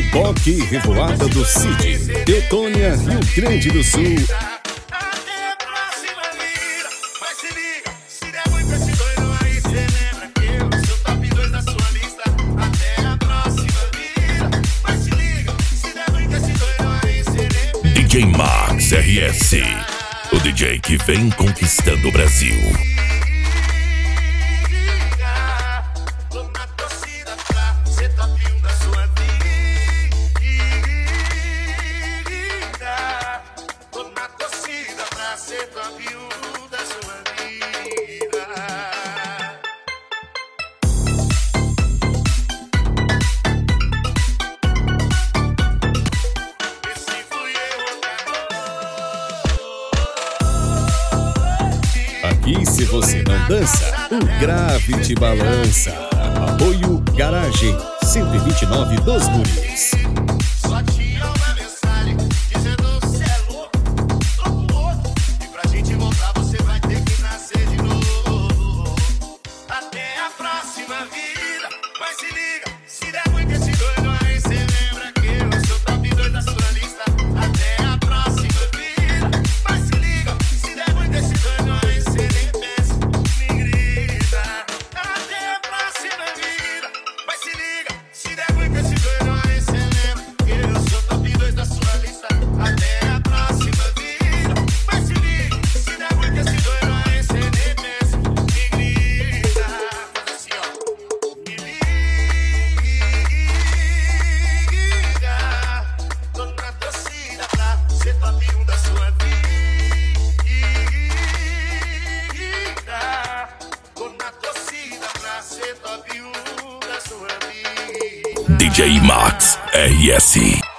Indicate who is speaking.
Speaker 1: Toque e Revoada do Cid, Tetônia, Rio Grande do Sul.
Speaker 2: DJ Max RS, o DJ que vem conquistando o Brasil.
Speaker 1: Aqui, se você não dança, o grave te balança. Apoio Garagem 129 dos Guris.
Speaker 3: Só tinha uma mensagem dizendo cê é louco, tô louco. E pra gente voltar você vai ter que nascer de novo. Até a próxima vida, mas se liga, se der ruim desse doido aí, cê lembra que eu sou top 2 da sua lista. Até a próxima vida, mas se liga, se der ruim desse doido aí, cê nem pensa, me grita. Até a próxima vida, mas se liga, se der ruim desse doido aí, cê lembra que eu sou top 2 da sua lista. Até a próxima vida, mas se liga, se der ruim desse doido aí, cê nem pensa, me grita. Faz assim, ó. Me liga, tô na torcida pra ser top 1 da sua vida. Tô na torcida pra ser top 1 da sua vida.
Speaker 2: DJ Max RS.